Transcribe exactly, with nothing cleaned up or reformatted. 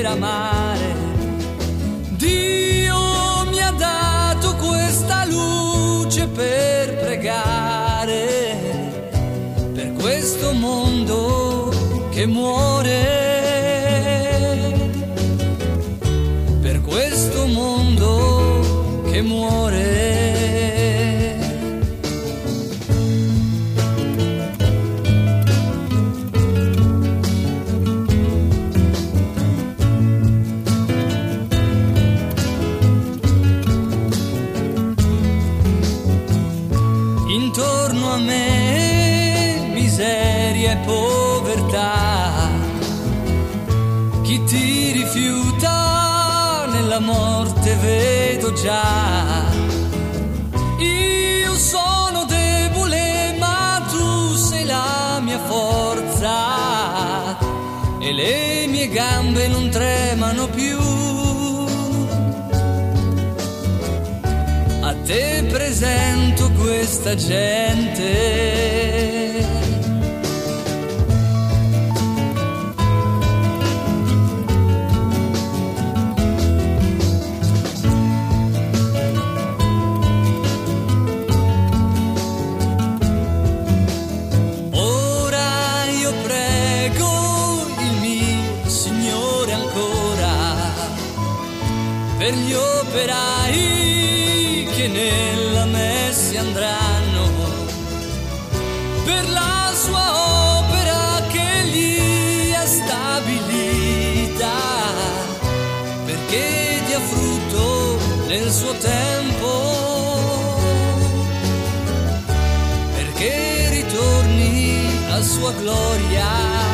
amare. Dio mi ha dato questa luce per pregare per questo mondo che muore, per questo mondo che muore. Intorno a me miseria e povertà, chi ti rifiuta nella morte vedo già. Io sono debole ma tu sei la mia forza e le mie gambe non tremano più. A te presento questa gente. Ora io prego il mio Signore ancora per gli operai che nella messe andranno, per la sua opera che gli ha stabilita, perché dia frutto nel suo tempo, perché ritorni a sua gloria.